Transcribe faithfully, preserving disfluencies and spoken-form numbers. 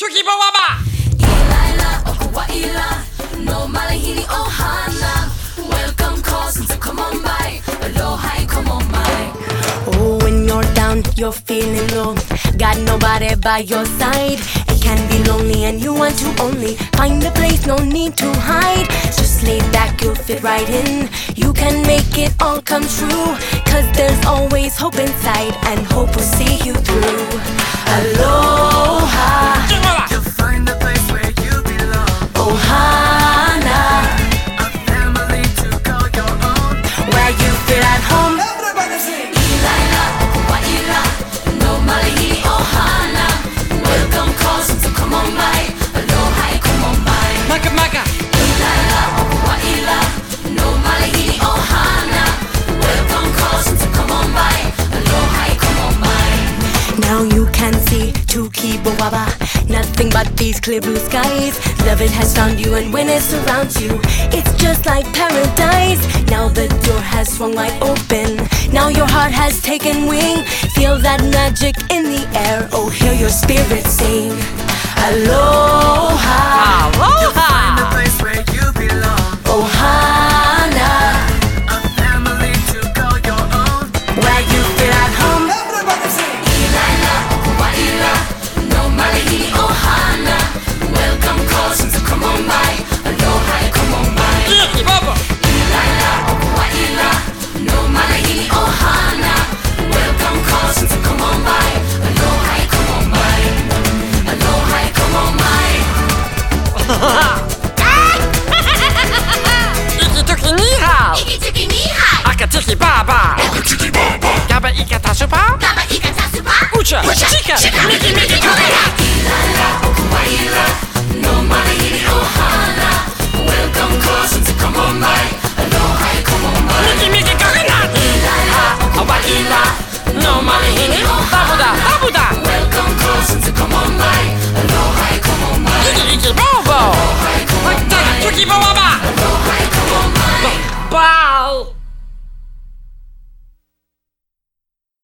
Tukibawaba! Ilaila, Okuwaila, no malahini ohana. Welcome cousins, come on by. Aloha, come on by. Oh, when you're down, you're feeling low, got nobody by your side. It can be lonely and you want to only find a place, no need to hide. Just lay back, you'll fit right in. You can make it all come true, cause there's always hope inside, and hope will see you through. Aloha, You'll find the place where you belong. Ohana, A family to call your own. where you feel at home. Ilaila, Okuwaila, no malahini ohana. Welcome cousins, come on by. Aloha, come on by. Maka maka! Ilaila, Okuwaila, no malahini ohana. Welcome cousins, come on by. Aloha, come on by. Now you can see Tukibawaba, nothing but these clear blue skies. Love it has found you, and when it surrounds you, it's just like paradise. Now the door has swung wide open, now your heart has taken wing. Feel that magic in the air, oh hear your spirit sing. Aloha, The Aloha! place where you belong. Ohana, A family to call your own. where you feel at home. Ilaila, Okuwaila, no malahini ohana. Welcome cousins, come on by. Aloha, come on by. Tukibaba! Ilaila, Okuwaila, no malahini ohana. Welcome cousins, come on by. Aloha, come on by. Aloha, come on by. Iki tuki ni hao! Iki-tuki ni hai. Aka tiki baba! Gaba ika tasupa! Kaba ika tasupa. Ucha! Chika! Miki miki korea. Ilaila, Okuwaila, no malahini ohana. Welcome cousins, come on by. Aloha, come on by. Miki miki coconut! Ilaila, Okuwaila, No malihini! Tabuda! Tabuda! welcome cousins, come on by. Aloha, come on by. Iki iki bobo! Tukibawaba! Aloha, come on by. Bow!